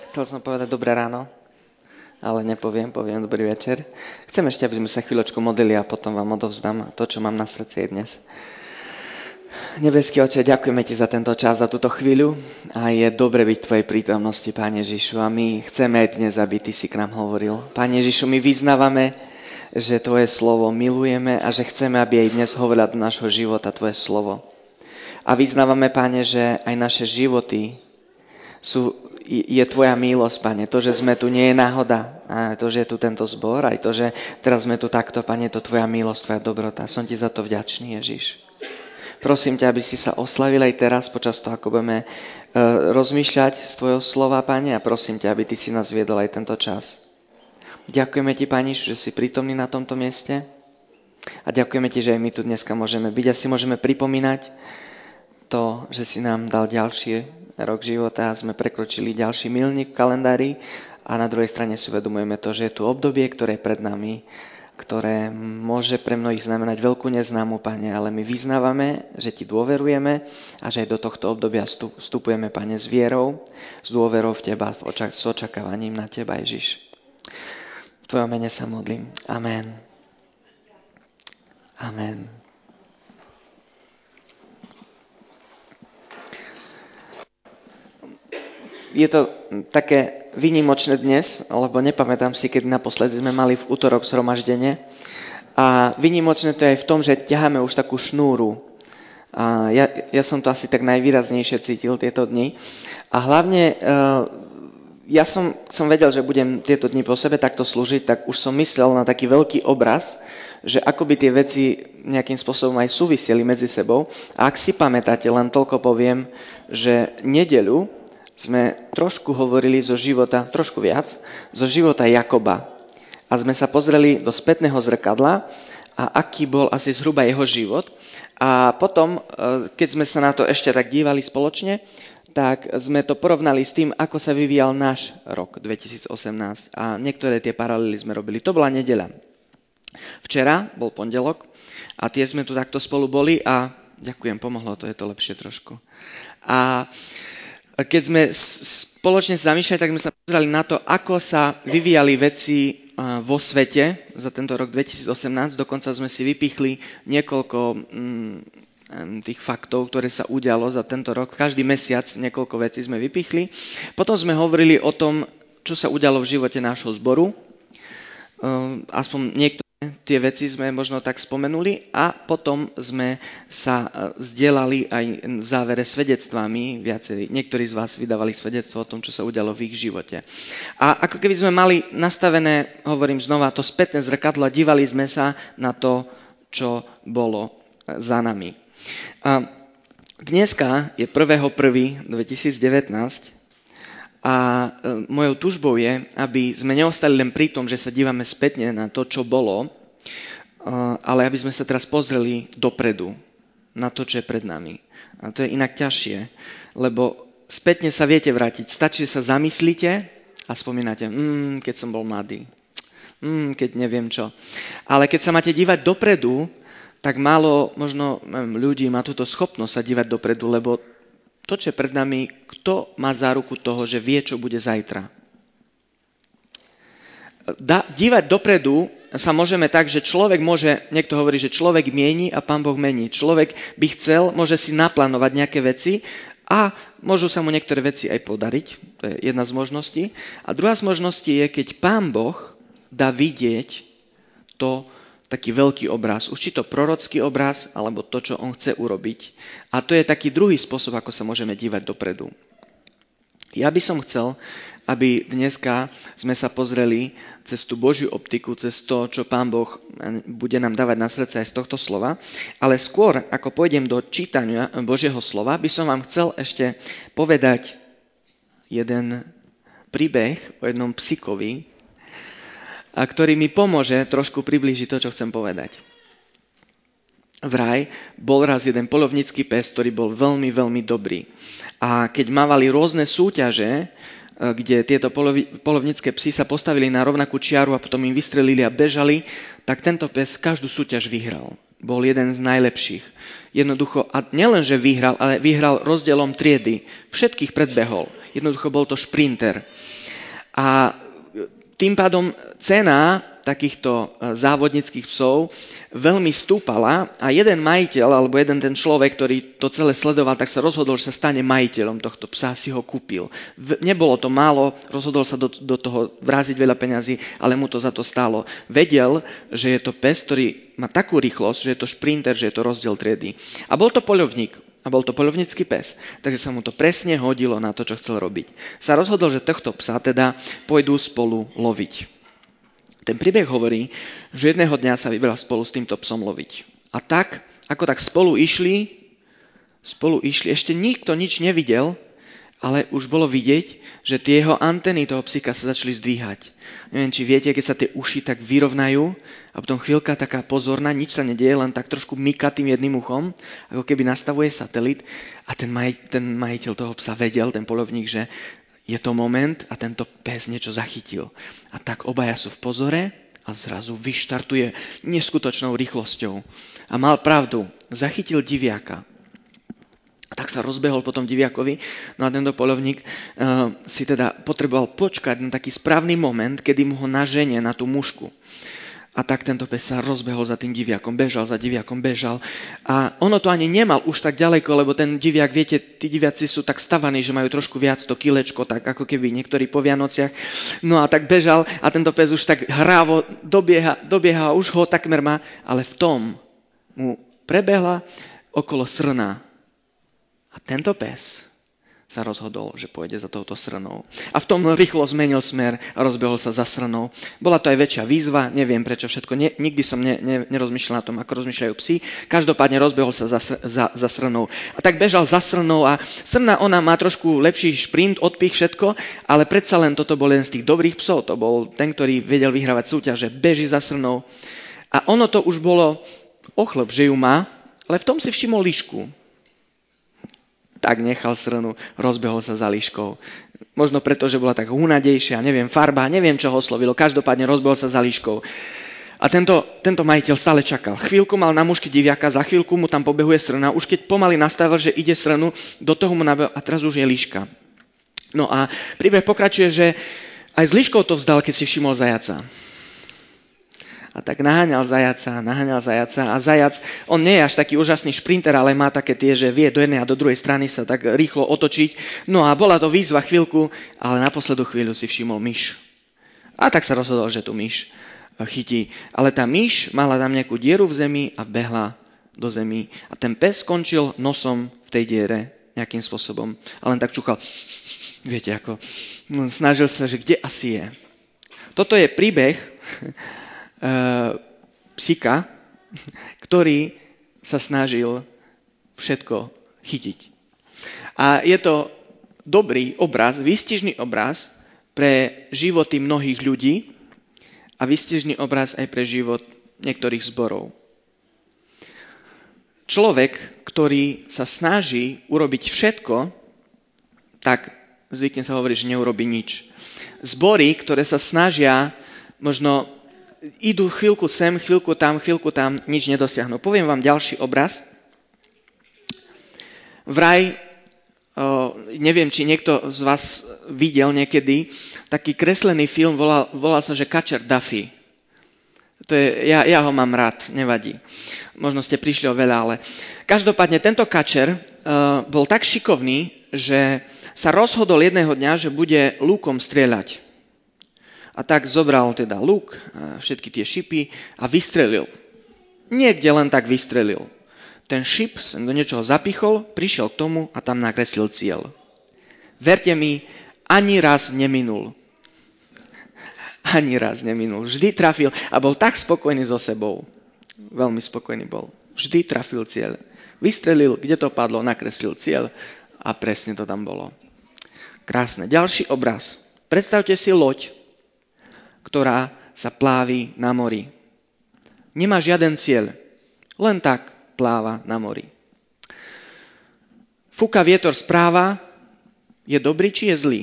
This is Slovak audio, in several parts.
Chcel som povedať dobré ráno, ale nepoviem, poviem dobrý večer. Chcem ešte, aby sme sa chvíľočku modlili a potom vám odovzdám to, čo mám na srdci dnes. Nebeský Otče, ďakujeme Ti za tento čas, za túto chvíľu a je dobre byť v Tvojej prítomnosti, Pane Ježišu, a my chceme aj dnes, aby Ty si k nám hovoril. Pane Ježišu, my vyznávame, že Tvoje slovo milujeme a že chceme, aby aj dnes hovorila do nášho života Tvoje slovo. A vyznávame, Pane, že aj naše životy je Tvoja milosť, Pane. To, že sme tu, nie je náhoda. A to, že je tu tento zbor, aj to, že teraz sme tu takto, Pane, to Tvoja milosť, Tvoja dobrota. Som Ti za to vďačný, Ježiš. Prosím ťa, aby si sa oslavil aj teraz, počas toho, ako budeme rozmýšľať z Tvojho slova, Pane, a prosím ťa, aby Ty si nás viedol aj tento čas. Ďakujeme Ti, Pane, že si prítomný na tomto mieste a ďakujeme Ti, že aj my tu dneska môžeme byť a si môžeme pripomínať to, že si nám dal ďalší rok života a sme prekročili ďalší milník v kalendári a na druhej strane si uvedomujeme to, že je tu obdobie, ktoré je pred nami, ktoré môže pre mnohých znamenať veľkú neznámu, Pane, ale my vyznávame, že Ti dôverujeme a že aj do tohto obdobia vstupujeme, Pane, s vierou, s dôverou v Teba, s očakávaním na Teba, Ježiš. V Tvojom mene sa modlím. Amen. Amen. Je to také výnimočné dnes, lebo nepamätám si, kedy naposledy sme mali v útorok zhromaždenie. A výnimočné to je aj v tom, že ťaháme už takú šnúru. A ja som to asi tak najvýraznejšie cítil tieto dni. A hlavne ja som vedel, že budem tieto dni po sebe takto slúžiť, tak už som myslel na taký veľký obraz, že ako by tie veci nejakým spôsobom aj súviseli medzi sebou. A ak si pamätáte, len toľko poviem, že nedeľu sme trošku hovorili zo života, trošku viac, zo života Jakoba. A sme sa pozreli do spätného zrkadla a aký bol asi zhruba jeho život. A potom, keď sme sa na to ešte tak dívali spoločne, tak sme to porovnali s tým, ako sa vyvíjal náš rok 2018. A niektoré tie paralely sme robili. To bola nedeľa. Včera bol pondelok a tie sme tu takto spolu boli a ďakujem, pomohlo to, je to lepšie trošku. A keď sme spoločne zamýšľali, tak sme sa pozerali na to, ako sa vyvíjali veci vo svete za tento rok 2018. Dokonca sme si vypichli niekoľko tých faktov, ktoré sa udialo za tento rok. Každý mesiac niekoľko vecí sme vypichli. Potom sme hovorili o tom, čo sa udialo v živote nášho zboru. Aspoň niektoré tie veci sme možno tak spomenuli a potom sme sa zdieľali aj v závere svedectvami. Niektorí z vás vydávali svedectvo o tom, čo sa udialo v ich živote. A ako keby sme mali nastavené, hovorím znova, to spätné zrkadlo a dívali sme sa na to, čo bolo za nami. A dneska je 1.1.2019 a mojou túžbou je, aby sme neostali len pri tom, že sa dívame spätne na to, čo bolo, ale aby sme sa teraz pozreli dopredu na to, čo je pred nami. A to je inak ťažšie, lebo spätne sa viete vrátiť. Stačí, že sa zamyslíte a spomínate, keď som bol mladý, keď neviem čo. Ale keď sa máte dívať dopredu, tak málo možno ľudí má túto schopnosť sa dívať dopredu, lebo to, čo je pred nami, kto má záruku toho, že vie, čo bude zajtra? Dívať dopredu sa môžeme tak, že človek môže, niekto hovorí, že človek mieni a Pán Boh mení. Človek by chcel, môže si naplánovať nejaké veci a môžu sa mu niektoré veci aj podariť. To je jedna z možností. A druhá z možností je, keď Pán Boh dá vidieť to, taký veľký obraz, už či to prorocký obraz, alebo to, čo on chce urobiť. A to je taký druhý spôsob, ako sa môžeme dívať dopredu. Ja by som chcel, aby dneska sme sa pozreli cez tú Božiu optiku, cez to, čo Pán Boh bude nám dávať na srdce aj z tohto slova. Ale skôr, ako pôjdem do čítania Božieho slova, by som vám chcel ešte povedať jeden príbeh o jednom psíkovi, a ktorý mi pomôže trošku priblížiť to, čo chcem povedať. Vraj bol raz jeden poľovnícky pes, ktorý bol veľmi, veľmi dobrý. A keď mávali rôzne súťaže, kde tieto poľovnícke psy sa postavili na rovnakú čiaru a potom im vystrelili a bežali, tak tento pes každú súťaž vyhral. Bol jeden z najlepších. Jednoducho, a nielen, že vyhral, ale vyhral rozdielom triedy. Všetkých predbehol. Jednoducho bol to šprinter. A tým pádom cena takýchto závodníckych psov veľmi stúpala a jeden majiteľ, alebo jeden ten človek, ktorý to celé sledoval, tak sa rozhodol, že sa stane majiteľom tohto psa, si ho kúpil. Nebolo to málo, rozhodol sa do toho vráziť veľa peňazí, ale mu to za to stálo. Vedel, že je to pes, ktorý má takú rýchlosť, že je to šprinter, že je to rozdiel triedy. A bol to poľovník. A bol to poľovnícky pes, takže sa mu to presne hodilo na to, čo chcel robiť. Sa rozhodol, že tohto psa teda pôjdu spolu loviť. Ten príbeh hovorí, že jedného dňa sa vybral spolu s týmto psom loviť. A tak, ako tak spolu išli, ešte nikto nič nevidel, ale už bolo vidieť, že tie jeho antény toho psíka sa začali zdvíhať. Neviem, či viete, keď sa tie uši tak vyrovnajú a potom chvíľka taká pozorná, nič sa nedieje, len tak trošku myká tým jedným uchom, ako keby nastavuje satelit a ten majiteľ toho psa vedel, ten poľovník, že je to moment a tento pes niečo zachytil. A tak obaja sú v pozore a zrazu vyštartuje neskutočnou rýchlosťou. A mal pravdu, zachytil diviaka. Tak sa rozbehol potom diviakovi, no a tento poľovník si teda potreboval počkať na taký správny moment, kedy mu ho naženie na tú mušku. A tak tento pes sa rozbehol za tým diviakom, bežal. A ono to ani nemal už tak ďaleko, lebo ten diviak, viete, tí diviaci sú tak stavaní, že majú trošku viac to kilečko, tak ako keby niektorí po Vianociach. No a tak bežal a tento pes už tak hrávo dobieha a už ho takmer má, ale v tom mu prebehla okolo srna. A tento pes sa rozhodol, že pôjde za touto srnou. A v tom rýchlo zmenil smer a rozbehol sa za srnou. Bola to aj väčšia výzva, neviem prečo všetko. Nikdy som nerozmýšľal na tom, ako rozmýšľajú psi. Každopádne rozbehol sa za srnou. A tak bežal za srnou a srna, ona má trošku lepší šprint, odpich, všetko, ale predsa len toto bol jeden z tých dobrých psov. To bol ten, ktorý vedel vyhrávať súťaže, beží za srnou. A ono to už bolo ochleb, že ju má, ale v tom si všimol líšku. Tak nechal srnu, rozbehol sa za líškou. Možno preto, že bola tak húnadejšia, neviem, farba, neviem, čo ho oslovilo. Každopádne rozbehol sa za líškou. A tento majiteľ stále čakal. Chvíľku mal na mušky diviaka, za chvíľku mu tam pobehuje srna. Už keď pomaly nastavil, že ide srnu, do toho mu nabehol a teraz už je líška. No a príbeh pokračuje, že aj s líškou to vzdal, keď si všimol zajaca. A tak naháňal zajaca a zajac, on nie je až taký úžasný šprinter, ale má také tie, že vie do jednej a do druhej strany sa tak rýchlo otočiť. No a bola to výzva chvíľku, ale na poslednú chvíľu si všimol myš. A tak sa rozhodol, že tú myš chytí. Ale tá myš mala tam nejakú dieru v zemi a behla do zemi. A ten pes skončil nosom v tej diere nejakým spôsobom. A len tak čúchal, viete ako, snažil sa, že kde asi je. Toto je príbeh psíka, ktorý sa snažil všetko chytiť. A je to dobrý obraz, výstižný obraz pre životy mnohých ľudí a výstižný obraz aj pre život niektorých zborov. Človek, ktorý sa snaží urobiť všetko, tak zvykne sa hovoriť, že neurobi nič. Zbory, ktoré sa snažia, možno idú chvíľku sem, chvíľku tam, nič nedosiahnu. Poviem vám ďalší obraz. Vraj, neviem, či niekto z vás videl niekedy, taký kreslený film, volal sa, že Kačer Duffy. To je, ja ho mám rád, nevadí. Možno ste prišli o veľa, ale každopádne tento kačer bol tak šikovný, že sa rozhodol jedného dňa, že bude lúkom strieľať. A tak zobral teda luk, všetky tie šipy a vystrelil. Niekde len tak vystrelil. Ten šip sa do niečoho zapichol, prišiel k tomu a tam nakreslil cieľ. Verte mi, ani raz neminul. Ani raz neminul. Vždy trafil a bol tak spokojný so sebou. Veľmi spokojný bol. Vždy trafil cieľ. Vystrelil, kde to padlo, nakreslil cieľ a presne to tam bolo. Krásne. Ďalší obraz. Predstavte si loď, ktorá sa plávi na mori. Nemá žiaden cieľ, len tak pláva na mori. Fúka vietor správa, je dobrý či je zlý?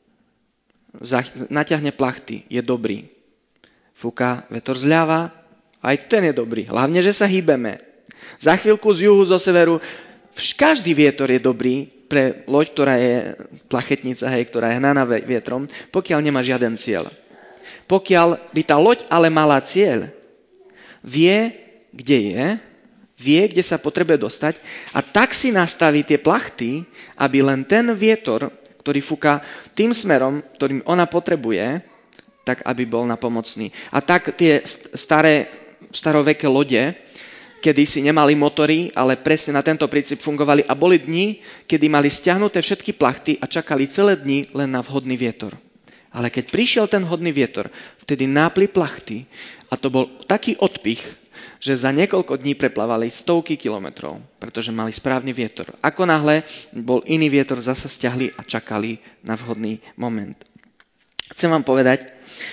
Naťahne plachty, je dobrý. Fúka vietor zľava, aj ten je dobrý, hlavne, že sa hýbeme. Za chvíľku z juhu, zo severu, každý vietor je dobrý, pre loď, ktorá je plachetnica, ktorá je hnaná vietrom, pokiaľ nemá žiaden cieľ. Pokiaľ by tá loď ale mala cieľ, vie, kde je, vie, kde sa potrebuje dostať a tak si nastaví tie plachty, aby len ten vietor, ktorý fúka tým smerom, ktorým ona potrebuje, tak aby bol napomocný. A tak tie staroveké lode, kedy si nemali motory, ale presne na tento princíp fungovali a boli dni, kedy mali stiahnuté všetky plachty a čakali celé dni len na vhodný vietor. Ale keď prišiel ten vhodný vietor, vtedy nápli plachty a to bol taký odpich, že za niekoľko dní preplávali stovky kilometrov, pretože mali správny vietor. Ako náhle bol iný vietor, zasa stiahli a čakali na vhodný moment. Chcem vám povedať,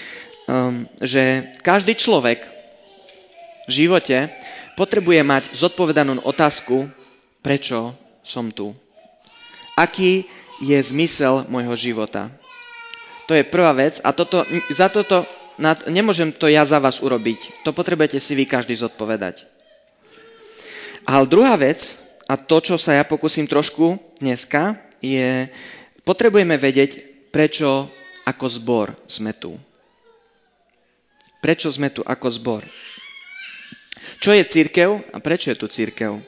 že každý človek v živote potrebuje mať zodpovedanú otázku, prečo som tu. Aký je zmysel môjho života? To je prvá vec a nemôžem to ja za vás urobiť. To potrebujete si vy každý zodpovedať. Ale druhá vec, a to, čo sa ja pokúsim trošku dneska, je, potrebujeme vedieť, prečo ako zbor sme tu. Prečo sme tu ako zbor? Čo je cirkev a prečo je tu cirkev?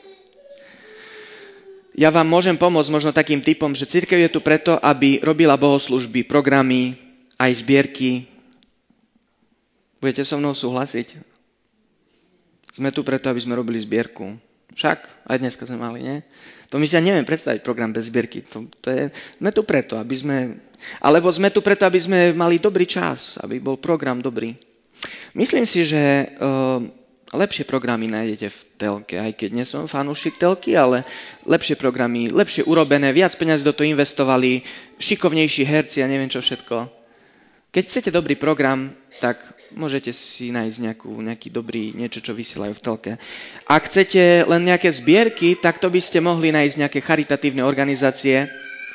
Ja vám môžem pomôcť možno takým typom, že cirkev je tu preto, aby robila bohoslúžby, programy, aj zbierky. Budete so mnou súhlasiť? Sme tu preto, aby sme robili zbierku. Však, aj dneska sme mali, nie? To my si ja neviem predstaviť program bez zbierky. Sme tu preto, aby sme... Alebo sme tu preto, aby sme mali dobrý čas, aby bol program dobrý. Myslím si, že lepšie programy nájdete v telke, aj keď nie som fanúšik telky, ale lepšie programy, lepšie urobené, viac peniazí do toho investovali, šikovnejší herci a neviem čo všetko. Keď chcete dobrý program, tak môžete si nájsť nejaký dobrý, niečo, čo vysielajú v telke. Ak chcete len nejaké zbierky, tak to by ste mohli nájsť nejaké charitatívne organizácie.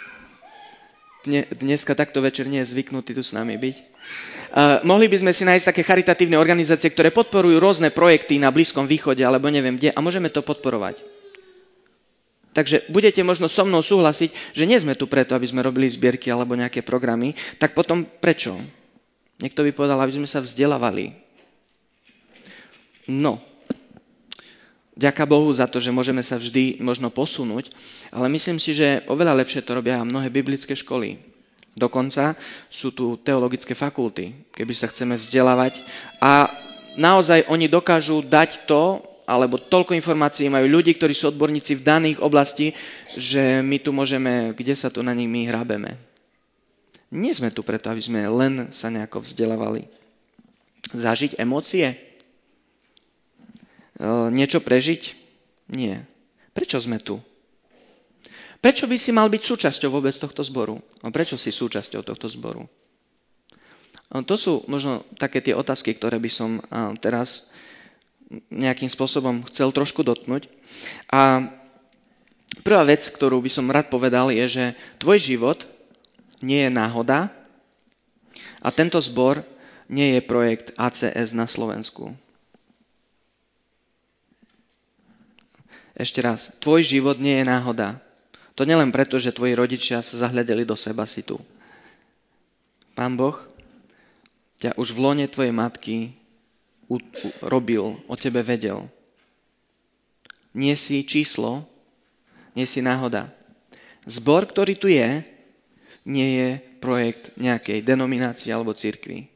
Dneska takto večer nie je zvyknutý tu s nami byť. Mohli by sme si nájsť také charitatívne organizácie, ktoré podporujú rôzne projekty na Blízkom východe, alebo neviem kde, a môžeme to podporovať. Takže budete možno so mnou súhlasiť, že nie sme tu preto, aby sme robili zbierky alebo nejaké programy, tak potom prečo? Niekto by povedal, aby sme sa vzdelávali. No, ďaká Bohu za to, že môžeme sa vždy možno posunúť, ale myslím si, že oveľa lepšie to robia mnohé biblické školy. Dokonca sú tu teologické fakulty, keby sa chceme vzdelávať. A naozaj oni dokážu dať to, alebo toľko informácií majú ľudí, ktorí sú odborníci v daných oblasti, že my tu môžeme, kde sa tu na nich my hrabeme. Nie sme tu preto, aby sme len sa nejako vzdelávali. Zažiť emócie? Niečo prežiť? Nie. Prečo sme tu? Prečo by si mal byť súčasťou vôbec tohto zboru? A prečo si súčasťou tohto zboru? To sú možno také tie otázky, ktoré by som teraz nejakým spôsobom chcel trošku dotknúť. A prvá vec, ktorú by som rád povedal, je, že tvoj život nie je náhoda a tento zbor nie je projekt ACS na Slovensku. Ešte raz, tvoj život nie je náhoda. To nielen preto, že tvoji rodičia sa zahľadeli do seba, si tu. Pán Boh ťa už v lone tvojej matky robil, o tebe vedel. Nie si číslo, nie si náhoda. Zbor, ktorý tu je, nie je projekt nejakej denominácie alebo cirkvi.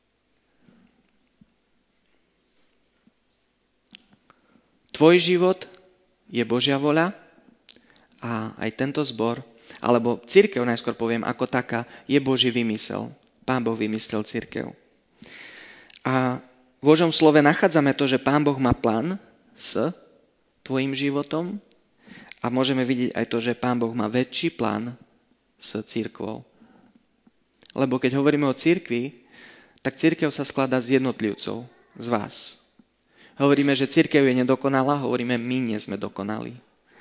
Tvoj život je Božia voľa a aj tento zbor, alebo cirkev najskôr poviem ako taká, je Boží vymysel. Pán Boh vymyslel cirkev. A v Božom slove nachádzame to, že Pán Boh má plán s tvojim životom a môžeme vidieť aj to, že Pán Boh má väčší plán s cirkvou. Lebo keď hovoríme o cirkvi, tak cirkev sa skladá z jednotlivcov, z vás. Hovoríme, že cirkev je nedokonalá, hovoríme, my nie sme dokonalí.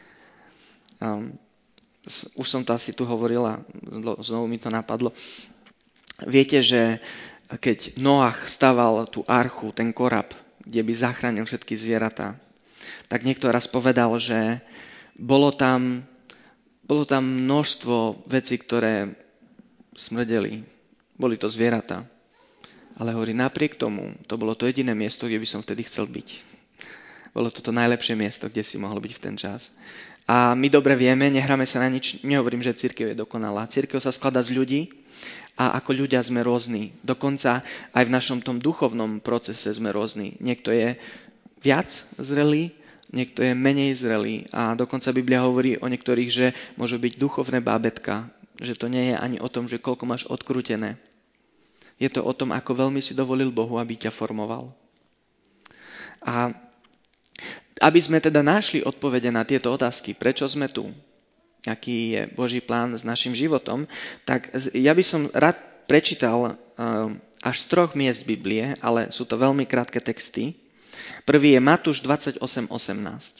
Už som to asi tu hovorila, znovu mi to napadlo. Viete, že keď Noach staval tú archu, ten korab, kde by zachránil všetky zvieratá, tak niekto raz povedal, že bolo tam Bolo tam množstvo vecí, ktoré smrdeli. Boli to zvieratá. Ale hovorí, napriek tomu, to bolo to jediné miesto, kde by som vtedy chcel byť. Bolo to najlepšie miesto, kde si mohol byť v ten čas. A my dobre vieme, nehráme sa na nič, nehovorím, že cirkev je dokonalá. Cirkev sa skladá z ľudí a ako ľudia sme rôzni. Dokonca aj v našom tom duchovnom procese sme rôzni. Niekto je viac zrelý, niekto je menej zrelý. A dokonca Biblia hovorí o niektorých, že môžu byť duchovné bábätka. Že to nie je ani o tom, že koľko máš odkrútené. Je to o tom, ako veľmi si dovolil Bohu, aby ťa formoval. A aby sme teda našli odpovede na tieto otázky, prečo sme tu, aký je Boží plán s našim životom, tak ja by som rád prečítal až z 3 miest Biblie, ale sú to veľmi krátke texty. Prvý je Matúš 28:18.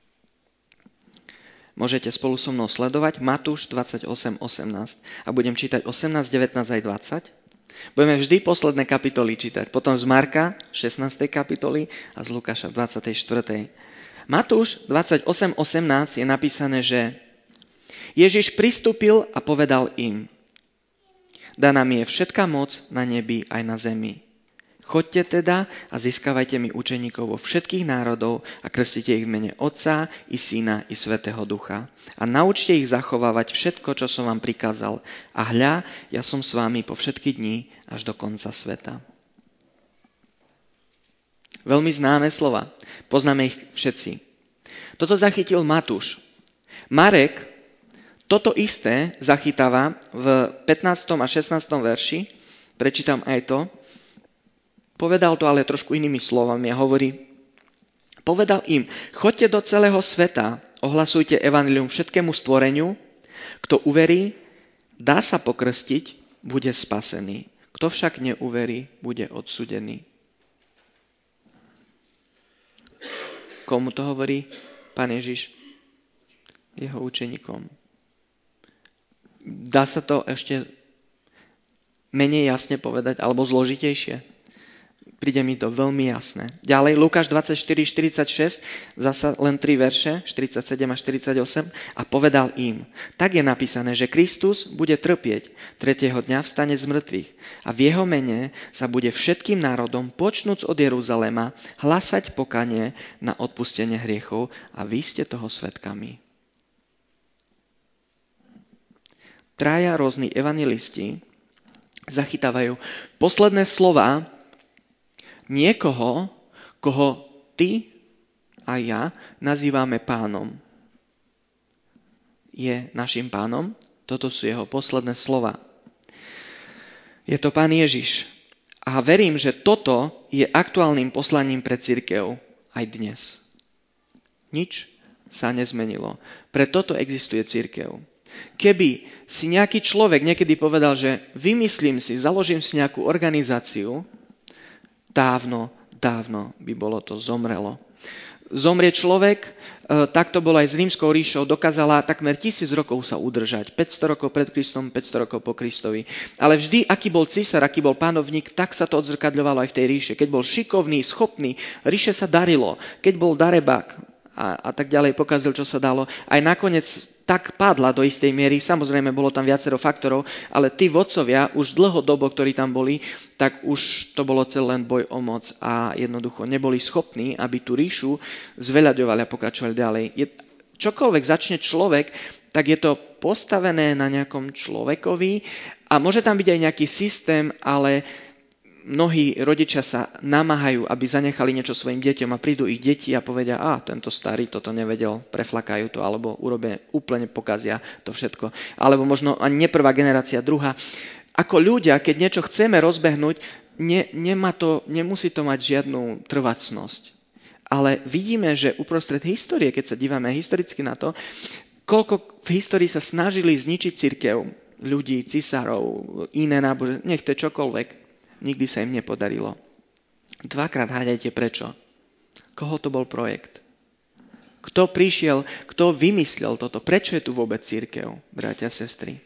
Môžete spolu so mnou sledovať Matúš 28:18 a budem čítať 18, 19 aj 20. Budeme vždy posledné kapitoly čítať, potom z Marka 16. kapitoly a z Lukáša 24. Matúš 28:18 je napísané, že Ježiš pristúpil a povedal im: Daná mi je všetká moc na nebi aj na zemi. Choďte teda a získavajte mi učeníkov vo všetkých národov a krstite ich v mene Otca i Syna i Svätého Ducha. A naučte ich zachovávať všetko, čo som vám prikázal. A hľa, ja som s vámi po všetky dni až do konca sveta. Veľmi známe slova. Poznáme ich všetci. Toto zachytil Matúš. Marek toto isté zachytáva v 15. a 16. verši. Prečítam aj to. Povedal to ale trošku inými slovami a hovorí, povedal im, choďte do celého sveta, ohlasujte evanjelium všetkému stvoreniu, kto uverí, dá sa pokrstiť, bude spasený. Kto však neuverí, bude odsúdený. Komu to hovorí Pán Ježiš? Jeho učeníkom. Dá sa to ešte menej jasne povedať, alebo zložitejšie? Príde mi to veľmi jasné. Ďalej, Lukáš 24:46, zasa len 3 verše, 47 a 48, a povedal im, tak je napísané, že Kristus bude trpieť, 3. dňa vstane z mŕtvych a v jeho mene sa bude všetkým národom, počnúc od Jeruzalema, hlasať pokanie na odpustenie hriechov a vy ste toho svedkami. Traja rôzni evanjelisti zachytávajú posledné slova niekoho, koho ty a ja nazývame pánom. Je našim pánom? Toto sú jeho posledné slova. Je to Pán Ježiš. A verím, že toto je aktuálnym poslaním pre cirkev aj dnes. Nič sa nezmenilo. Pre toto existuje cirkev. Keby si nejaký človek niekedy povedal, že vymyslím si, založím si nejakú organizáciu, dávno by bolo to zomrelo. Zomrie človek, tak to bolo aj s Rímskou ríšou, dokázala takmer 1000 rokov sa udržať. 500 rokov pred Kristom, 500 rokov po Kristovi. Ale vždy, aký bol císar, aký bol pánovník, tak sa to odzrkadľovalo aj v tej ríše. Keď bol šikovný, schopný, ríše sa darilo. Keď bol darebák a tak ďalej, pokazil, čo sa dalo. Aj nakoniec tak padla do istej miery, samozrejme bolo tam viacero faktorov, ale tí vodcovia už dlhodobo, ktorí tam boli, tak už to bolo celé len boj o moc a jednoducho neboli schopní, aby tú ríšu zveľaďovali a pokračovali ďalej. Čokoľvek začne človek, tak je to postavené na nejakom človekovi a môže tam byť aj nejaký systém, ale mnohí rodičia sa namáhajú, aby zanechali niečo svojim deťom a prídu ich deti a povedia, tento starý toto nevedel, preflakajú to, alebo úplne pokazia to všetko. Alebo možno ani nie prvá generácia, druhá. Ako ľudia, keď niečo chceme rozbehnúť, nemusí to mať žiadnu trvácnosť. Ale vidíme, že uprostred histórie, keď sa dívame historicky na to, koľko v histórii sa snažili zničiť cirkev, ľudí, cisárov, iné náboženstvo, nech to je čokoľvek. Nikdy sa im nepodarilo. 2-krát hádajte prečo. Koho to bol projekt? Kto prišiel, kto vymyslel toto? Prečo je tu vôbec cirkev, bratia a sestry?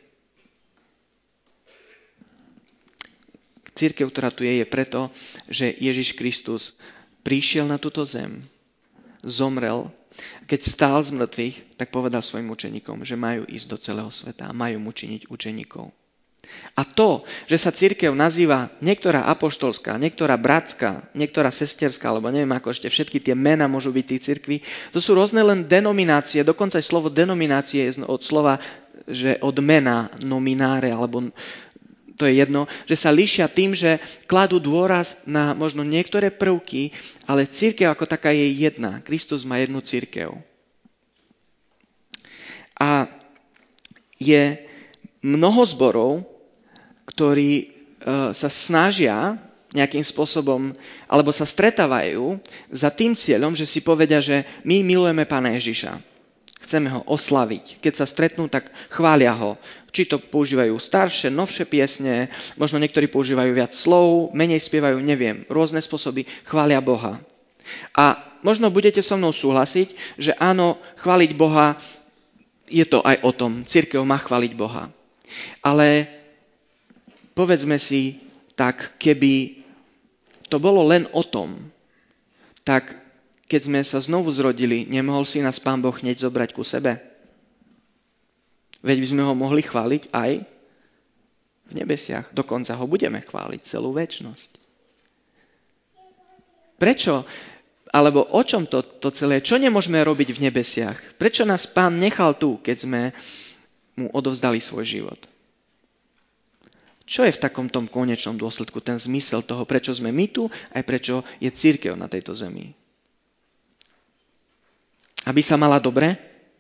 Cirkev, ktorá tu je preto, že Ježiš Kristus prišiel na túto zem zomrel, keď stál z mŕtvych, tak povedal svojim učeníkom, že majú ísť do celého sveta a majú mu činiť učeníkov. A to, že sa cirkev nazýva niektorá apoštolská, niektorá bratská, niektorá sesterská, alebo neviem ako ešte všetky tie mená môžu byť tých cirkví, to sú rôzne len denominácie, dokonca aj slovo denominácie je od slova, že od mena nomináre, alebo to je jedno, že sa líšia tým, že kladú dôraz na možno niektoré prvky, ale cirkev ako taká je jedna. Kristus má jednu cirkev. A je mnoho zborov, ktorí sa snažia nejakým spôsobom, alebo sa stretávajú za tým cieľom, že si povedia, že my milujeme Pána Ježiša. Chceme ho oslaviť. Keď sa stretnú, tak chvália ho. Či to používajú staršie, novšie piesne, možno niektorí používajú viac slov, menej spievajú, neviem. Rôzne spôsoby chvália Boha. A možno budete so mnou súhlasiť, že áno, chváliť Boha, je to aj o tom. Cirkev má chváliť Boha. Ale povedzme si, tak keby to bolo len o tom, tak keď sme sa znovu zrodili, nemohol si nás Pán Boh hneď zobrať ku sebe? Veď by sme ho mohli chváliť aj v nebesiach. Dokonca ho budeme chváliť celú večnosť. Prečo? Alebo o čom to celé? Čo nemôžeme robiť v nebesiach? Prečo nás Pán nechal tu, keď sme mu odovzdali svoj život? Čo je v takom tom konečnom dôsledku ten zmysel toho, prečo sme my tu, aj prečo je cirkev na tejto zemi? Aby sa mala dobre?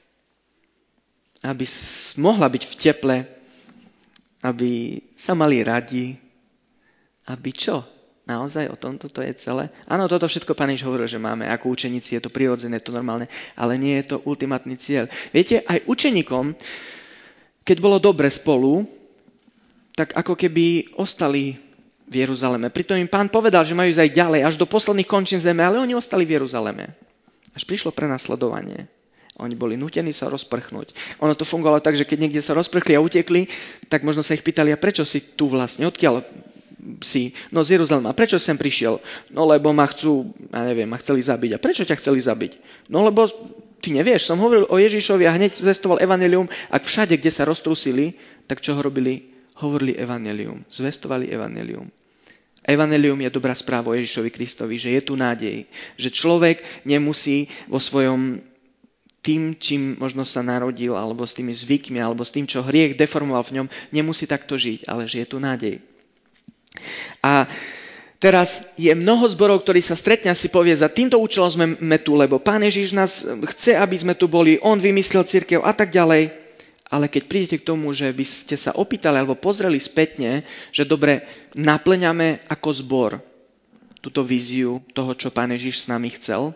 Aby mohla byť v teple? Aby sa mali radi? Aby čo? Naozaj o tomto to je celé? Áno, toto všetko Pán Ježiš hovoril, že máme. Ako učeníci je to prirodzené, to normálne, ale nie je to ultimátny cieľ. Viete, aj učeníkom, keď bolo dobre spolu, tak ako keby ostali v Jeruzaleme. Pritom im Pán povedal, že majú ísť aj ďalej, až do posledných končín zeme, ale oni ostali v Jeruzaleme. Až prišlo prenasledovanie. Oni boli nútení sa rozprchnúť. Ono to fungovalo tak, že keď niekde sa rozprchli a utekli, tak možno sa ich pýtali, a prečo si tu vlastne, odkiaľ si? No z Jeruzalema. Prečo sem prišiel? No lebo ma chceli zabiť. A prečo ťa chceli zabiť? No lebo ty nevieš, som hovoril o Ježišovi a hneď zvestoval evanjelium. Ak všade, kde sa roztrúsili, tak čo ho robili? Hovorili evanjelium. Zvestovali evanjelium. Evanjelium je dobrá správa o Ježišovi Kristovi, že je tu nádej. Že človek nemusí vo svojom tým, čím možno sa narodil, alebo s tými zvykmi, alebo s tým, čo hriech deformoval v ňom, nemusí takto žiť, ale že je tu nádej. A teraz je mnoho zborov, ktorí sa stretnia a si povie, za týmto účelom sme tu, lebo Pán Ježiš nás chce, aby sme tu boli, on vymyslel cirkev a tak ďalej. Ale keď prídete k tomu, že by ste sa opýtali alebo pozreli spätne, že dobre, naplňame ako zbor túto víziu toho, čo Pán Ježiš s nami chcel,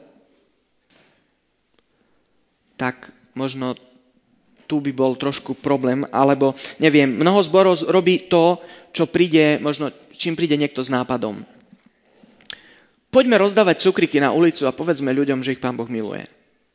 tak možno tu by bol trošku problém, alebo neviem, mnoho zborov robí to, čo príde, možno čím príde niekto s nápadom. Poďme rozdávať cukriky na ulicu a povedzme ľuďom, že ich Pán Boh miluje.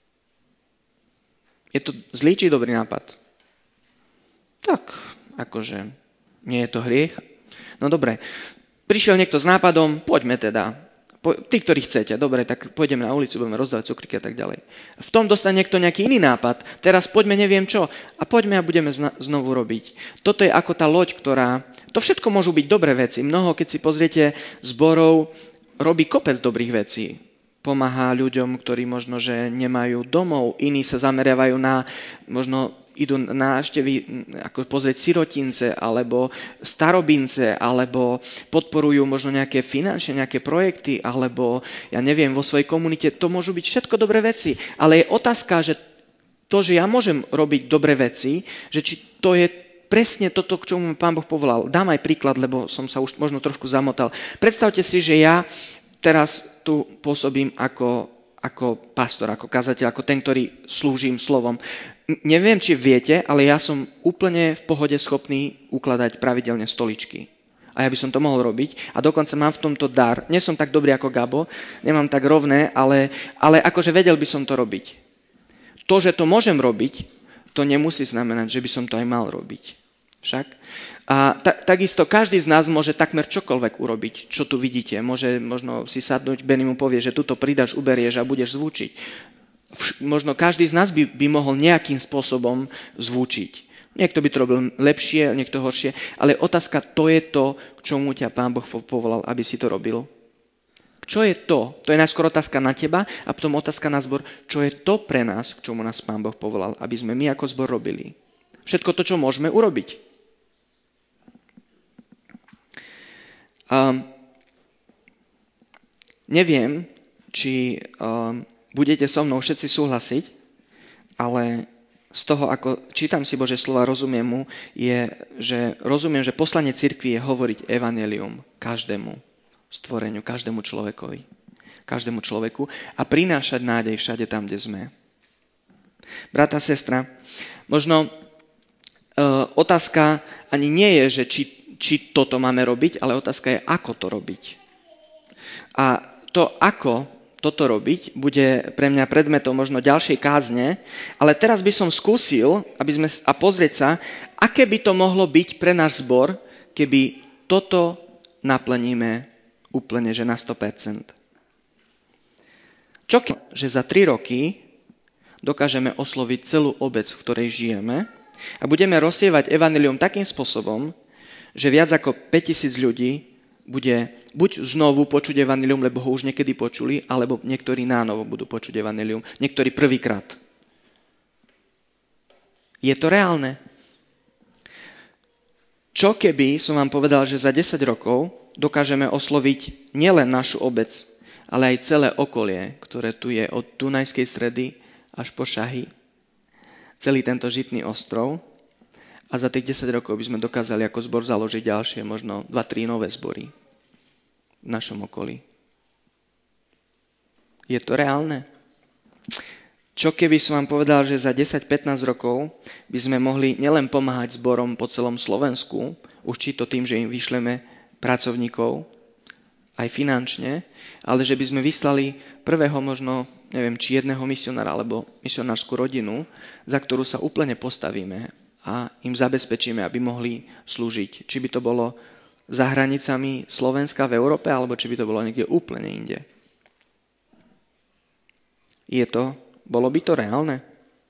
Je to zlý či dobrý nápad? Tak, akože, nie je to hriech. No dobre, prišiel niekto s nápadom, poďme teda. Tí, ktorí chcete, dobre, tak pôjdeme na ulicu, budeme rozdávať cukriky a tak ďalej. V tom dostane niekto nejaký iný nápad. Teraz poďme neviem čo. A poďme a budeme znovu robiť. Toto je ako tá loď, ktorá... To všetko môžu byť dobré veci. Mnoho, keď si pozriete zborov, robí kopec dobrých vecí. Pomáha ľuďom, ktorí možno, že nemajú domov. Iní sa zameriavajú na možno idú na návštevy, ako pozrieť sirotince, alebo starobince, alebo podporujú možno nejaké finančné, nejaké projekty, alebo ja neviem, vo svojej komunite. To môžu byť všetko dobré veci. Ale je otázka, že to, že ja môžem robiť dobré veci, že či to je presne toto, k čomu Pán Boh povolal. Dám aj príklad, lebo som sa už možno trošku zamotal. Predstavte si, že ja teraz tu pôsobím ako pastor, ako kazateľ, ako ten, ktorý slúžim slovom. Neviem, či viete, ale ja som úplne v pohode schopný ukladať pravidelne stoličky. A ja by som to mohol robiť. A dokonca mám v tomto dar. Nie som tak dobrý ako Gabo, nemám tak rovné, ale akože vedel by som to robiť. To, že to môžem robiť, to nemusí znamenať, že by som to aj mal robiť. Však? A takisto každý z nás môže takmer čokoľvek urobiť, čo tu vidíte. Môže možno si sadnúť, Benny mu povie, že tuto pridáš, uberieš a budeš zvučiť. Možno každý z nás by mohol nejakým spôsobom zvučiť. Niekto by to robil lepšie, niekto horšie, ale otázka, to je to, k čomu ťa Pán Boh povolal, aby si to robil. Čo je to? To je najskôr otázka na teba a potom otázka na zbor, čo je to pre nás, k čomu nás Pán Boh povolal, aby sme my ako zbor robili. Všetko to, čo môžeme urobiť. Neviem, či budete so mnou všetci súhlasiť, ale z toho, ako čítam si Božie slova, rozumiem, že poslanie cirkvi je hovoriť evanjelium každému stvoreniu, každému človeku a prinášať nádej všade tam, kde sme. Brat a sestra, možno otázka ani nie je, že či toto máme robiť, ale otázka je, ako to robiť. A to, ako toto robiť, bude pre mňa predmetom možno ďalšej kázne, ale teraz by som skúsil, a pozrieť sa, aké by to mohlo byť pre náš zbor, keby toto naplníme úplne, že na 100%. Že za 3 roky dokážeme osloviť celú obec, v ktorej žijeme a budeme rozsievať evanjelium takým spôsobom, že viac ako 5000 ľudí bude buď znovu počuť evanjelium, lebo ho už niekedy počuli, alebo niektorí nánovo budú počuť evanjelium, niektorí prvýkrát. Je to reálne? Čo keby som vám povedal, že za 10 rokov dokážeme osloviť nielen našu obec, ale aj celé okolie, ktoré tu je od Dunajskej Stredy až po Šahy, celý tento žitný ostrov, a za tých 10 rokov by sme dokázali ako zbor založiť ďalšie, možno 2-3 nové zbory v našom okolí. Je to reálne? Čo keby som vám povedal, že za 10-15 rokov by sme mohli nielen pomáhať zborom po celom Slovensku, už či to tým, že im vyšleme pracovníkov, aj finančne, ale že by sme vyslali prvého možno, neviem, či jedného misionára alebo misionárskú rodinu, za ktorú sa úplne postavíme a im zabezpečíme, aby mohli slúžiť. Či by to bolo za hranicami Slovenska v Európe, alebo či by to bolo niekde úplne inde. Bolo by to reálne?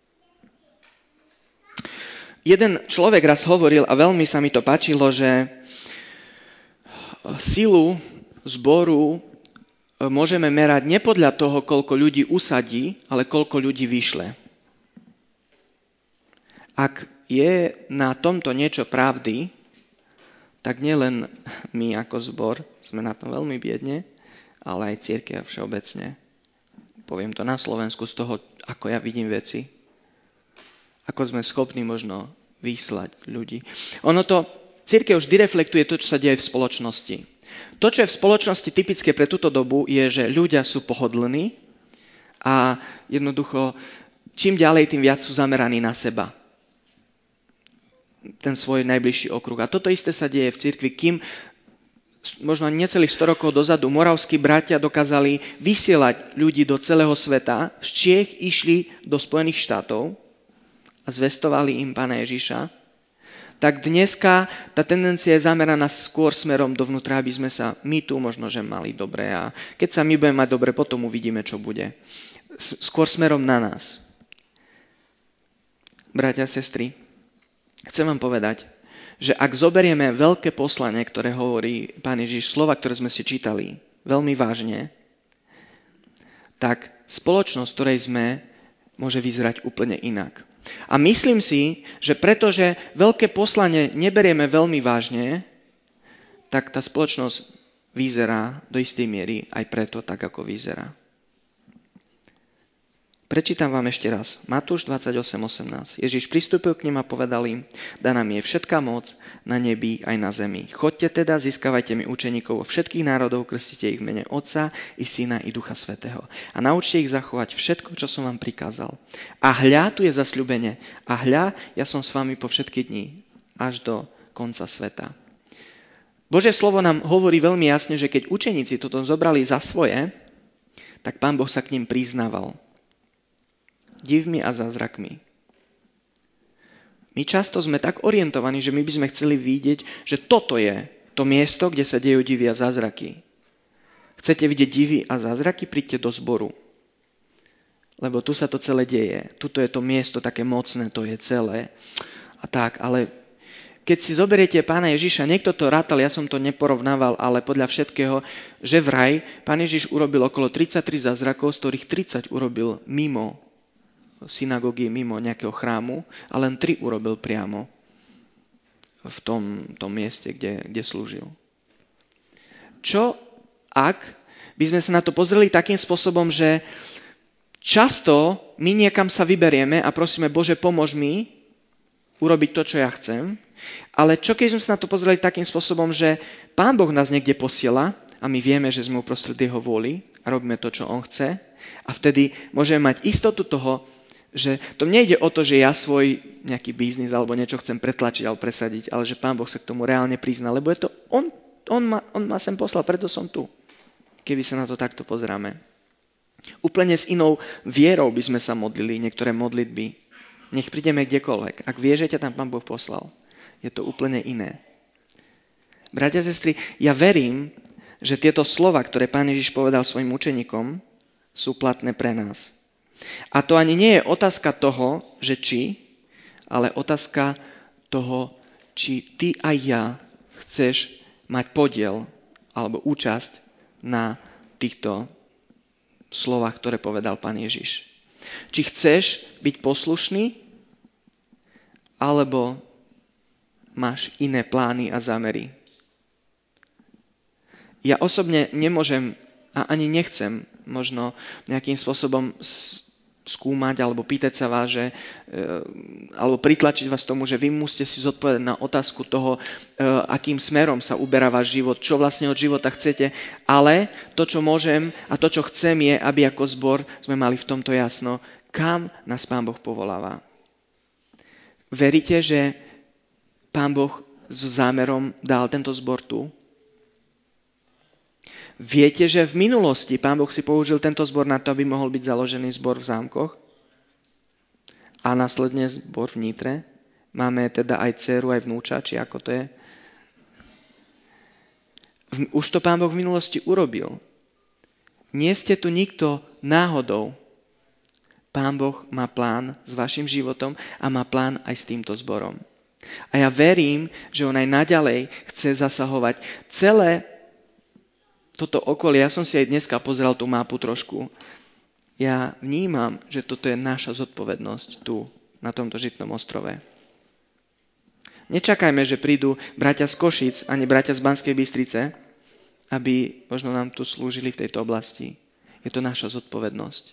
Jeden človek raz hovoril, a veľmi sa mi to páčilo, že silu zboru môžeme merať nie podľa toho, koľko ľudí usadí, ale koľko ľudí vyšle. Ak je na tomto niečo pravdy, tak nielen my ako zbor sme na tom veľmi biedne, ale aj cirkev všeobecne. Poviem to na Slovensku z toho, ako ja vidím veci. Ako sme schopní možno vyslať ľudí. Cirkev vždy reflektuje to, čo sa deje v spoločnosti. To, čo je v spoločnosti typické pre túto dobu, je, že ľudia sú pohodlní a jednoducho čím ďalej, tým viac sú zameraní na seba. Ten svoj najbližší okruh. A toto isté sa deje v cirkvi, kým možno necelých 100 rokov dozadu moravskí bratia dokázali vysielať ľudí do celého sveta. Z Čiech išli do Spojených štátov a zvestovali im Pána Ježiša. Tak dneska tá tendencia je zameraná skôr smerom dovnútra, aby sme sa my tu možno, že mali dobre. A keď sa my budeme mať dobre, potom uvidíme, čo bude. Skôr smerom na nás. Bratia a sestry, chcem vám povedať, že ak zoberieme veľké poslanie, ktoré hovorí Pán Ježiš, slova, ktoré sme si čítali, veľmi vážne, tak spoločnosť, ktorej sme, môže vyzerať úplne inak. A myslím si, že pretože veľké poslanie neberieme veľmi vážne, tak tá spoločnosť vyzerá do istej miery aj preto tak, ako vyzerá. Prečítam vám ešte raz. Matúš 28:18. Ježiš pristúpil k nim a povedal im, daná mi je všetká moc na nebi aj na zemi. Choďte teda, získavajte mi učeníkov všetkých národov, krstite ich v mene Otca i Syna i Ducha Svätého. A naučte ich zachovať všetko, čo som vám prikázal. A hľa, tu je zasľúbenie. A hľa, ja som s vami po všetky dni, až do konca sveta. Božie slovo nám hovorí veľmi jasne, že keď učeníci toto zobrali za svoje, tak Pán Boh sa k nim priznával divmi a zázrakmi. My často sme tak orientovaní, že my by sme chceli vidieť, že toto je to miesto, kde sa dejú divy a zázraky. Chcete vidieť divy a zázraky? Príďte do zboru. Lebo tu sa to celé deje. Tuto je to miesto také mocné, to je celé. A tak, ale keď si zoberiete Pána Ježiša, niekto to rátal, ja som to neporovnával, ale podľa všetkého, že vraj Pán Ježiš urobil okolo 33 zázrakov, z ktorých 30 urobil mimo synagógy, mimo nejakého chrámu a len 3 urobil priamo v tom mieste, kde slúžil. Čo ak by sme sa na to pozreli takým spôsobom, že často my niekam sa vyberieme a prosíme, Bože, pomôž mi urobiť to, čo ja chcem, ale čo keď sme sa na to pozreli takým spôsobom, že Pán Boh nás niekde posiela a my vieme, že sme uprostred jeho vôli a robíme to, čo on chce a vtedy môžeme mať istotu toho, že to nejde o to, že ja svoj nejaký biznis alebo niečo chcem pretlačiť alebo presadiť, ale že Pán Boh sa k tomu reálne prizná, lebo je to on ma sem poslal, preto som tu. Keby sa na to takto pozráme. Úplne s inou vierou by sme sa modlili niektoré modlitby. Nech prídeme kdekoľvek. Ak vieš, že ťa tam Pán Boh poslal, je to úplne iné. Bratia a sestry, ja verím, že tieto slova, ktoré Pán Ježiš povedal svojim učeníkom, sú platné pre nás. A to ani nie je otázka toho, že či, ale otázka toho, či ty a ja chceš mať podiel alebo účasť na týchto slovách, ktoré povedal Pán Ježiš. Či chceš byť poslušný, alebo máš iné plány a zámery. Ja osobne nemôžem a ani nechcem možno nejakým spôsobom skúmať alebo pýtať sa vás, alebo pritlačiť vás tomu, že vy musíte si zodpovedať na otázku toho, akým smerom sa uberá váš život, čo vlastne od života chcete, ale to, čo môžem a to, čo chcem je, aby ako zbor sme mali v tomto jasno, kam nás Pán Boh povoláva. Veríte, že Pán Boh so zámerom dal tento zbor tu? Viete, že v minulosti Pán Boh si použil tento zbor na to, aby mohol byť založený zbor v Zámkoch a následne zbor v Nitre? Máme teda aj dceru, aj vnúča, či ako to je? Už to Pán Boh v minulosti urobil. Nie ste tu nikto náhodou. Pán Boh má plán s vašim životom a má plán aj s týmto zborom. A ja verím, že on aj naďalej chce zasahovať celé toto okolie. Ja som si aj dneska pozeral tú mapu trošku. Ja vnímam, že toto je naša zodpovednosť tu, na tomto Žitnom ostrove. Nečakajme, že prídu bratia z Košic, ani bratia z Banskej Bystrice, aby možno nám tu slúžili v tejto oblasti. Je to naša zodpovednosť.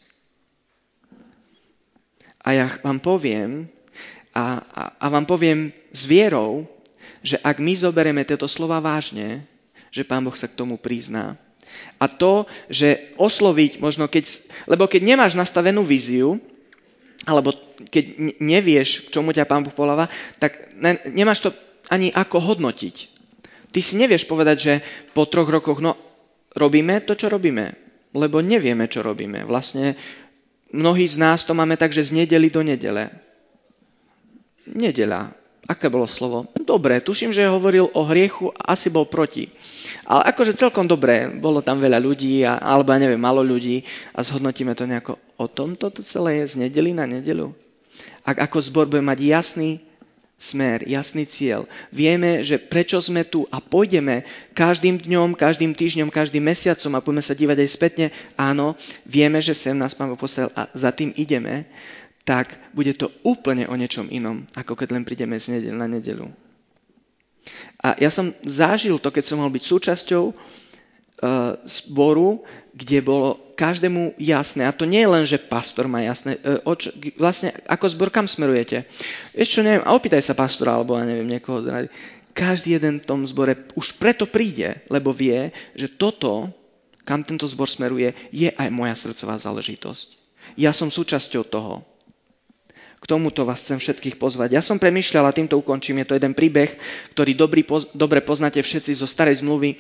A ja vám poviem, a vám poviem s vierou, že ak my zoberieme tieto slova vážne, že Pán Boh sa k tomu prizná. A to, že osloviť možno lebo keď nemáš nastavenú víziu, alebo keď nevieš, k čomu ťa Pán Boh poláva, tak nemáš to ani ako hodnotiť. Ty si nevieš povedať, že po 3 rokoch, robíme to, čo robíme, lebo nevieme, čo robíme. Vlastne mnohí z nás to máme tak, že z nedely do nedele. Nedeľa. Aké bolo slovo? Dobre, tuším, že hovoril o hriechu, asi bol proti. Ale akože celkom dobré, bolo tam veľa ľudí, alebo ja neviem, malo ľudí a zhodnotíme to nejako. O tom toto celé je z nedely na nedeľu. Ak ako zbor bude mať jasný smer, jasný cieľ, vieme, že prečo sme tu a pôjdeme každým dňom, každým týždňom, každým mesiacom a budeme sa dívať aj spätne, áno, vieme, že sem nás Pán Boh postavil a za tým ideme, tak bude to úplne o niečom inom, ako keď len prídeme z nedeľ na nedeľu. A ja som zažil to, keď som mohol byť súčasťou zboru, kde bolo každému jasné. A to nie je len, že pastor má jasné. Vlastne ako zbor, kam smerujete? Vieš čo, neviem, a opýtaj sa pastora, alebo ja neviem, niekoho zradi. Každý jeden v tom zbore už preto príde, lebo vie, že toto, kam tento zbor smeruje, je aj moja srdcová záležitosť. Ja som súčasťou toho. K tomuto vás chcem všetkých pozvať. Ja som premýšľal, a týmto ukončím, je to jeden príbeh, ktorý dobre poznáte všetci zo starej zmluvy.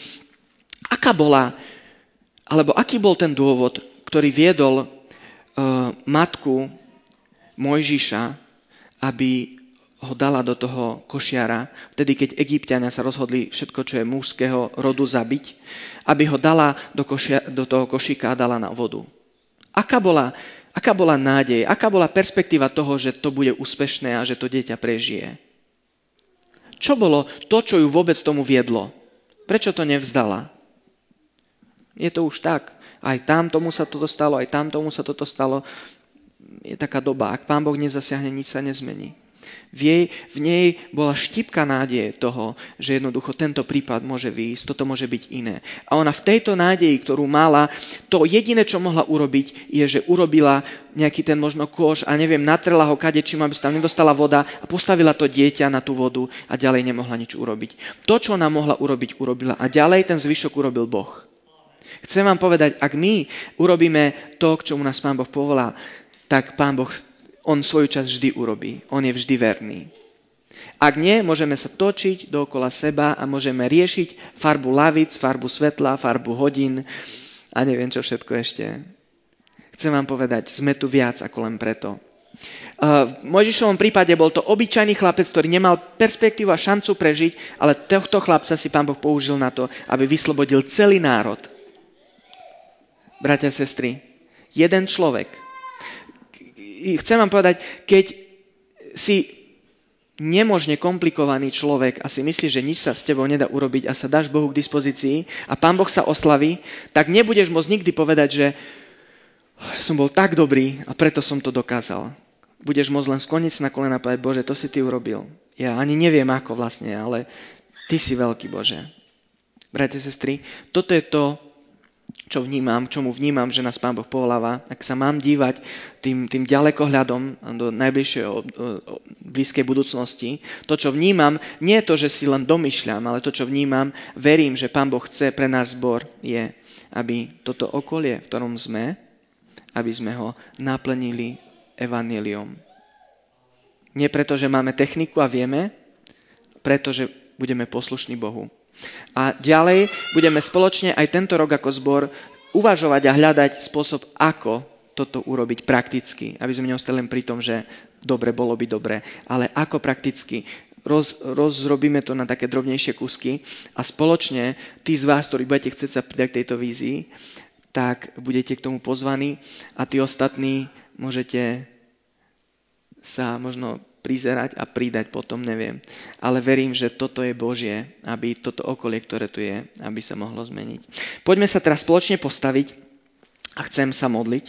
Aký bol ten dôvod, ktorý viedol matku Mojžiša, aby ho dala do toho košiara, vtedy keď Egypťania sa rozhodli všetko, čo je mužského rodu zabiť, aby ho dala do toho košíka a dala na vodu. Aká bola nádej, aká bola perspektíva toho, že to bude úspešné a že to dieťa prežije? Čo bolo to, čo ju vôbec tomu viedlo? Prečo to nevzdala? Je to už tak. Aj tam tomu sa toto stalo, aj tam tomu sa toto stalo. Je taká doba. Ak Pán Boh nezasiahne, nič sa nezmení. V nej bola štipka nádeje toho, že jednoducho tento prípad môže výjsť, toto môže byť iné. A ona v tejto nádeji, ktorú mala, to jediné, čo mohla urobiť, je, že urobila nejaký ten možno koš a neviem, natrela ho kadečím, aby sa tam nedostala voda a postavila to dieťa na tú vodu a ďalej nemohla nič urobiť. To, čo ona mohla urobiť, urobila a ďalej ten zvyšok urobil Boh. Chcem vám povedať, ak my urobíme to, k čomu nás Pán Boh povolá, tak Pán Boh, on svoju časť vždy urobí. On je vždy verný. Ak nie, môžeme sa točiť dookola seba a môžeme riešiť farbu lavic, farbu svetla, farbu hodín a neviem čo všetko ešte. Chcem vám povedať, sme tu viac ako len preto. V Mojžišovom prípade bol to obyčajný chlapec, ktorý nemal perspektívu a šancu prežiť, ale tohto chlapca si Pán Boh použil na to, aby vyslobodil celý národ. Bratia a sestry, jeden človek. Chcem vám povedať, keď si nemožne komplikovaný človek a si myslíš, že nič sa s tebou nedá urobiť a sa dáš Bohu k dispozícii a Pán Boh sa oslaví, tak nebudeš môcť nikdy povedať, že som bol tak dobrý a preto som to dokázal. Budeš môcť len skloniť sa na kolena a povedať, Bože, to si ty urobil. Ja ani neviem ako vlastne, ale ty si veľký, Bože. Bratia a sestry, toto je to, čomu vnímam, že nás Pán Boh povoláva. Ak sa mám dívať tým ďalekohľadom do najbližšej blízkej budúcnosti, to, čo vnímam, nie je to, že si len domýšľam, ale to, čo vnímam, verím, že Pán Boh chce pre náš zbor, je, aby toto okolie, v ktorom sme, aby sme ho naplnili evanjeliom. Nie preto, že máme techniku a vieme, pretože budeme poslušní Bohu. A ďalej budeme spoločne aj tento rok ako zbor uvažovať a hľadať spôsob, ako toto urobiť prakticky. Aby sme neostali len pri tom, že dobre, bolo by dobre. Ale ako prakticky. Rozrobíme to na také drobnejšie kúsky a spoločne tí z vás, ktorí budete chcieť sa pridať k tejto vízii, tak budete k tomu pozvaní a tí ostatní môžete sa možno prizerať a pridať potom, neviem. Ale verím, že toto je Božie, aby toto okolie, ktoré tu je, aby sa mohlo zmeniť. Poďme sa teraz spoločne postaviť a chcem sa modliť.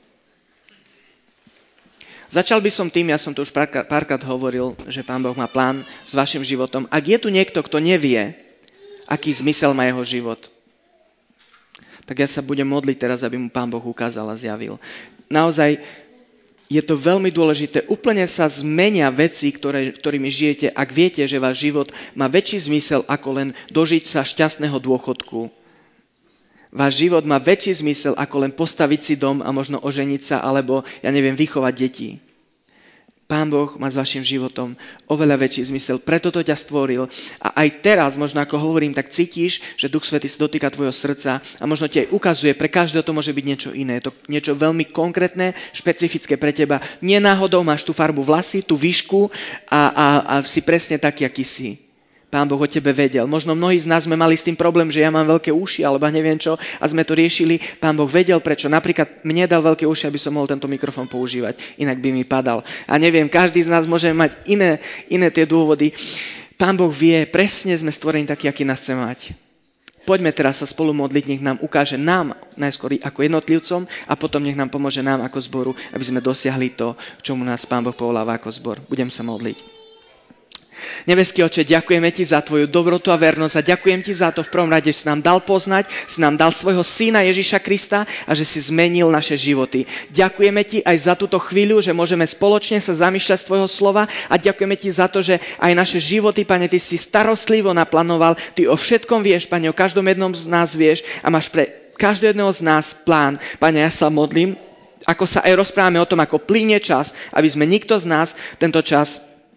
Začal by som tým, ja som to už párkrát hovoril, že Pán Boh má plán s vašim životom. Ak je tu niekto, kto nevie, aký zmysel má jeho život, tak ja sa budem modliť teraz, aby mu Pán Boh ukázal a zjavil. Naozaj je to veľmi dôležité. Úplne sa zmenia veci, ktorými žijete, ak viete, že váš život má väčší zmysel, ako len dožiť sa šťastného dôchodku. Váš život má väčší zmysel, ako len postaviť si dom a možno oženiť sa, alebo, ja neviem, vychovať deti. Pán Boh má s vašim životom oveľa väčší zmysel, preto to ťa stvoril. A aj teraz, možno ako hovorím, tak cítiš, že Duch Svätý sa dotýka tvojho srdca a možno ti aj ukazuje, pre každého to môže byť niečo iné. Je to niečo veľmi konkrétne, špecifické pre teba. Nie náhodou máš tú farbu vlasy, tú výšku a si presne taký, aký si. Pán Boh o tebe vedel. Možno mnohí z nás sme mali s tým problém, že ja mám veľké uši, alebo neviem čo, a sme to riešili. Pán Boh vedel prečo. Napríklad mne dal veľké uši, aby som mohol tento mikrofón používať, inak by mi padal. A neviem, každý z nás môže mať iné tie dôvody. Pán Boh vie, presne sme stvorení takí, aký nás chce mať. Poďme teraz sa spolu modliť, nech nám ukáže nám najskôr ako jednotlivcom a potom nech nám pomôže nám ako zboru, aby sme dosiahli to, k čomu nás Pán Boh povoláva ako zbor. Budem sa modliť. Nebeský Oče, ďakujeme Ti za Tvoju dobrotu a vernosť a ďakujem Ti za to v prvom rade, že si nám dal poznať, si nám dal svojho syna Ježiša Krista a že si zmenil naše životy. Ďakujeme Ti aj za túto chvíľu, že môžeme spoločne sa zamýšľať z Tvojho slova a ďakujeme Ti za to, že aj naše životy, Pane, Ty si starostlivo naplánoval, Ty o všetkom vieš, Pane, o každom jednom z nás vieš a máš pre každého jedného z nás plán. Pane, ja sa modlím, ako sa aj rozprávame o tom, ako plynie čas, aby sme nikto z nás tento čas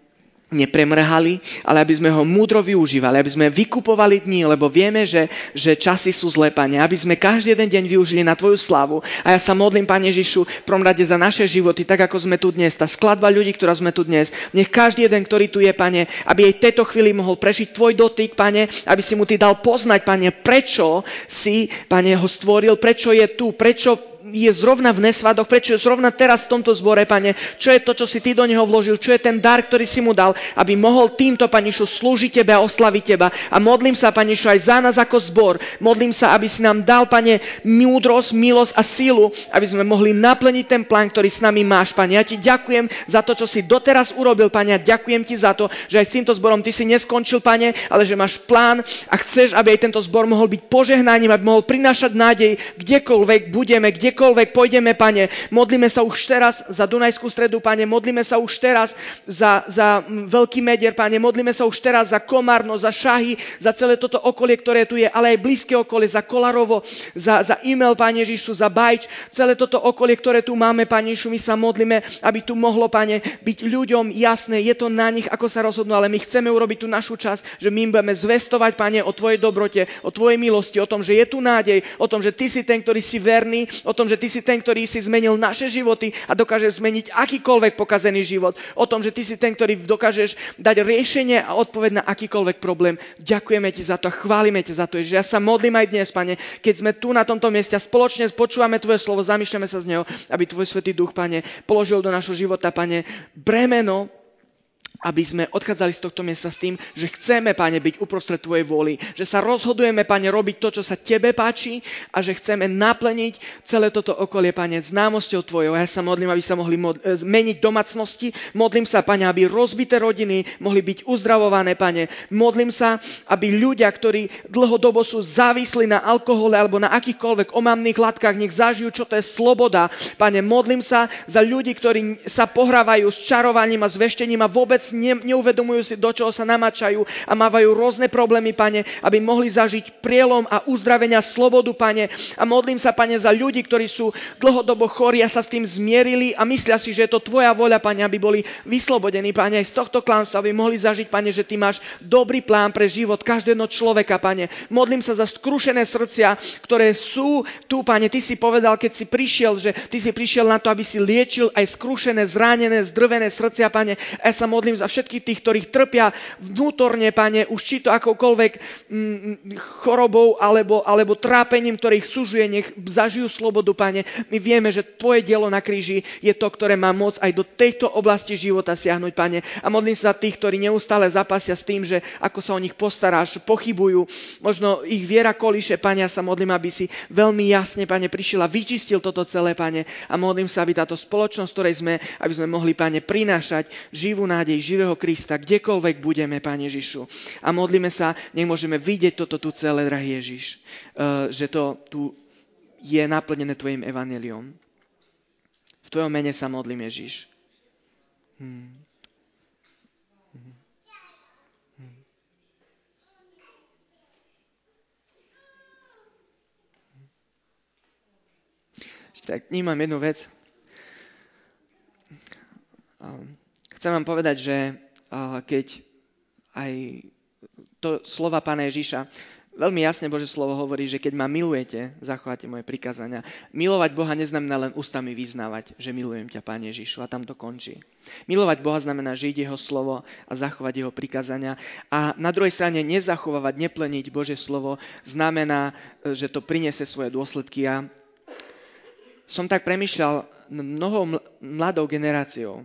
nepremrhali, ale aby sme ho múdro využívali, aby sme vykupovali dní, lebo vieme, že časy sú zlé, Pane, aby sme každý jeden deň využili na Tvoju slávu. A ja sa modlím, Pane Ježišu, v prvom rade za naše životy, tak ako sme tu dnes, tá skladba ľudí, ktorá sme tu dnes, nech každý jeden, ktorý tu je, Pane, aby aj v tejto chvíli mohol prežiť Tvoj dotyk, Pane, aby si mu Ty dal poznať, Pane, prečo si, Pane, ho stvoril, prečo je tu, prečo je zrovna v Nesvadoch, prečo je zrovna teraz v tomto zbore, Pane, čo je to, čo si Ty do neho vložil, čo je ten dar, ktorý si mu dal, aby mohol týmto, Pane Ježišu, slúžiť Tebe a oslaviť Teba. A modlím sa, Pane Ježišu, aj za nás ako zbor. Modlím sa, aby si nám dal, Pane, múdrosť, milosť a sílu, aby sme mohli naplniť ten plán, ktorý s nami máš, Pane. Ja Ti ďakujem za to, čo si doteraz urobil, Pane, a ďakujem Ti za to, že aj s týmto zborom Ty si neskončil, Pane, ale že máš plán a chceš, aby aj tento zbor mohol byť požehnaním, aby mohol prinášať nádej, kdekoľvek budeme, kdekoľvek pôjdeme, Pane. Modlíme sa už teraz za Dunajskú Stredu, Pane. Modlíme sa už teraz za Veľký Medier, Pane. Modlíme sa už teraz za Komárno, za Šahy, za celé toto okolie, ktoré tu je, ale aj blízke okolie, za Kolarovo, za e-mail, Pane Ježišu, za Bajč. Celé toto okolie, ktoré tu máme, Pane Ježišu, my sa modlíme, aby tu mohlo, Pane, byť ľuďom jasné, je to na nich, ako sa rozhodnú, ale my chceme urobiť tú našu časť, že my budeme zvestovať, Pane, o Tvojej dobrote, o Tvojej milosti, o tom, že je tu nádej, o tom, že Ty si ten, ktorý si verný, o tom, že Ty si ten, ktorý si zmenil naše životy a dokážeš zmeniť akýkoľvek pokazený život. O tom, že Ty si ten, ktorý dokážeš dať riešenie a odpoveď na akýkoľvek problém. Ďakujeme Ti za to a chválime Ťa za to, že ja sa modlím aj dnes, Pane, keď sme tu na tomto mieste a spoločne počúvame Tvoje slovo, zamýšľame sa z neho, aby Tvoj Svätý Duch, Pane, položil do našho života, Pane, bremeno, aby sme odchádzali z tohto miesta s tým, že chceme, Pane, byť uprostred Tvojej vôly, že sa rozhodujeme, Pane, robiť to, čo sa Tebe páči a že chceme naplniť celé toto okolie, Pane, známosťou Tvojou. Ja sa modlím, aby sa mohli zmeniť domácnosti. Modlím sa, Pane, aby rozbité rodiny mohli byť uzdravované, Pane. Modlím sa, aby ľudia, ktorí dlhodobo sú závislí na alkohole alebo na akýchkoľvek omamných látkach, nech zažijú, čo to je sloboda. Pane, modlím sa za ľudí, ktorí sa pohrávajú s čarovaním a s veštením a vôbec neuvedomujú si, do čoho sa namačajú a mávajú rôzne problémy, Pane, aby mohli zažiť prielom a uzdravenia slobodu, Pane. A modlím sa, Pane, za ľudí, ktorí sú dlhodobo chorí a sa s tým zmierili a myslia si, že je to Tvoja voľa, Pane, aby boli vyslobodení, Pane, aj z tohto klamstva, aby mohli zažiť, Pane, že Ty máš dobrý plán pre život každého človeka, Pane. Modlím sa za skrušené srdcia, ktoré sú tu, Pane. Ty si povedal, keď si prišiel, že Ty si prišiel na to, aby si liečil aj skrušené, zranené, zdrvené srdcia, Pane. A ja sa modlím za všetkých tých, ktorých trpia vnútorne, Pane, už či to akokoľvek chorobou alebo trápením, ktorých súžuje, nech zažijú slobodu, Pane. My vieme, že Tvoje dielo na kríži je to, ktoré má moc aj do tejto oblasti života siahnuť, Pane. A modlím sa za tých, ktorí neustále zapasia s tým, že ako sa o nich postaráš, pochybujú, možno ich viera kolíše, Pane. Ja sa modlím, aby si veľmi jasne, Pane, prišiel a vyčistil toto celé, Pane. A modlím sa, aby táto spoločnosť, ktorej sme, aby sme mohli, Pane, prinášať živú nádej, živého Krista, kdekoľvek budeme, Pane Ježišu. A modlíme sa, nech môžeme vidieť toto tu celé, drahý Ježiš, že to tu je naplnené Tvojim evanjeliom. V Tvojom mene sa modlím, Ježiš. Tak vnímam jednu vec. Chcem vám povedať, že keď aj to slova Pána Ježiša, veľmi jasne Božie slovo hovorí, že keď ma milujete, zachováte moje prikázania. Milovať Boha neznamená len ústami vyznávať, že milujem ťa, Pane Ježišu, a tam to končí. Milovať Boha znamená žiť Jeho slovo a zachovať Jeho prikázania. A na druhej strane nezachovávať, neplniť Božie slovo znamená, že to priniesie svoje dôsledky. Ja som tak premýšľal mnohou mladou generáciou.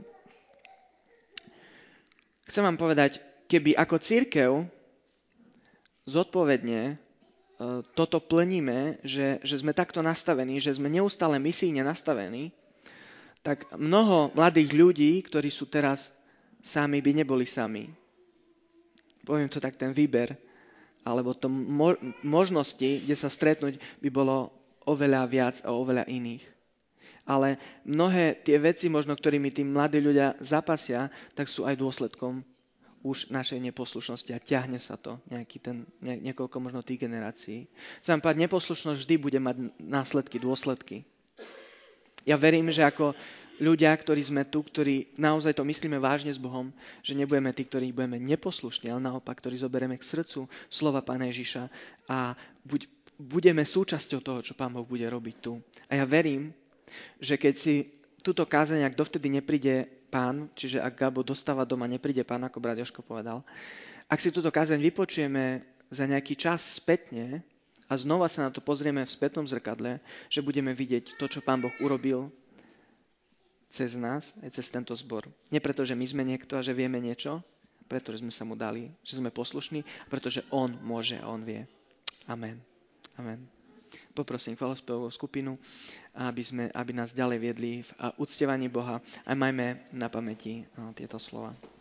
Chcem vám povedať, keby ako cirkev zodpovedne toto plníme, že sme takto nastavení, že sme neustále misijne nastavení, tak mnoho mladých ľudí, ktorí sú teraz sami, by neboli sami. Poviem to tak, ten výber, alebo to možnosti, kde sa stretnúť, by bolo oveľa viac a oveľa iných. Ale mnohé tie veci, možno ktorými tí mladí ľudia zapasia, tak sú aj dôsledkom už našej neposlušnosti a ťahne sa to niekoľko možno tých generácií. Chcem povedať, neposlušnosť vždy bude mať následky, dôsledky. Ja verím, že ako ľudia, ktorí sme tu, ktorí naozaj to myslíme vážne s Bohom, že nebudeme tí, ktorí budeme neposlušní, ale naopak, ktorí zoberieme k srdcu slova Pána Ježiša a budeme súčasťou toho, čo Pán Boh bude robiť tu. A ja verím, že keď si túto kázeň, ak dovtedy nepríde Pán, čiže ak Gabo dostáva doma, nepríde Pán, ako brat Jožko povedal, ak si túto kázeň vypočujeme za nejaký čas spätne a znova sa na to pozrieme v spätnom zrkadle, že budeme vidieť to, čo Pán Boh urobil cez nás, aj cez tento zbor. Nie preto, že my sme niekto a že vieme niečo, pretože sme sa mu dali, že sme poslušní, pretože on môže a on vie. Amen. Amen. Poprosím chválospevovú skupinu, aby nás ďalej viedli v uctievaní Boha a majme na pamäti tieto slova.